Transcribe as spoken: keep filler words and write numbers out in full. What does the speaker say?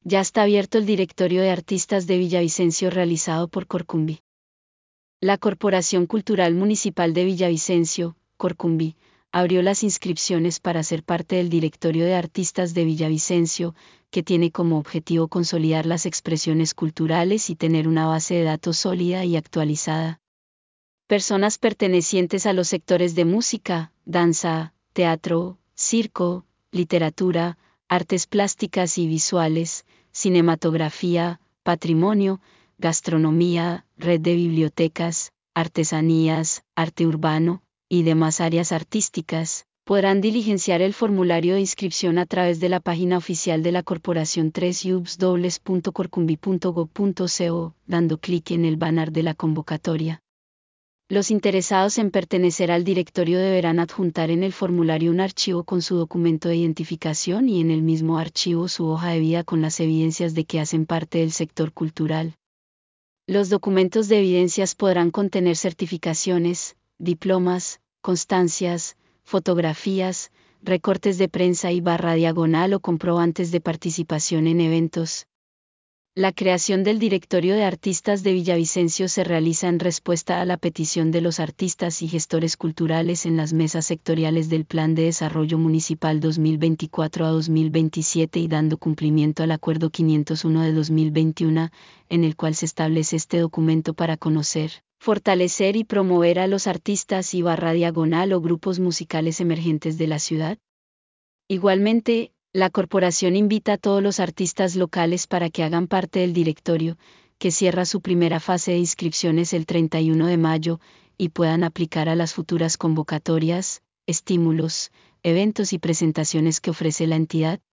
Ya está abierto el directorio de artistas de Villavicencio realizado por Corcumbi. La Corporación Cultural Municipal de Villavicencio, Corcumbi, abrió las inscripciones para ser parte del directorio de artistas de Villavicencio, que tiene como objetivo consolidar las expresiones culturales y tener una base de datos sólida y actualizada. Personas pertenecientes a los sectores de música, danza, teatro, circo, literatura, artes plásticas y visuales, cinematografía, patrimonio, gastronomía, red de bibliotecas, artesanías, arte urbano, y demás áreas artísticas, podrán diligenciar el formulario de inscripción a través de la página oficial de la corporación tres u b s w punto corcumbi punto gob punto co, dando clic en el banner de la convocatoria. Los interesados en pertenecer al directorio deberán adjuntar en el formulario un archivo con su documento de identificación y en el mismo archivo su hoja de vida con las evidencias de que hacen parte del sector cultural. Los documentos de evidencias podrán contener certificaciones, diplomas, constancias, fotografías, recortes de prensa y barra diagonal o comprobantes de participación en eventos. La creación del directorio de artistas de Villavicencio se realiza en respuesta a la petición de los artistas y gestores culturales en las mesas sectoriales del Plan de Desarrollo Municipal dos mil veinticuatro a dos mil veintisiete y dando cumplimiento al Acuerdo quinientos uno de dos mil veintiuno, en el cual se establece este documento para conocer, fortalecer y promover a los artistas y barra diagonal o grupos musicales emergentes de la ciudad. Igualmente, la corporación invita a todos los artistas locales para que hagan parte del directorio, que cierra su primera fase de inscripciones el treinta y uno de mayo, y puedan aplicar a las futuras convocatorias, estímulos, eventos y presentaciones que ofrece la entidad.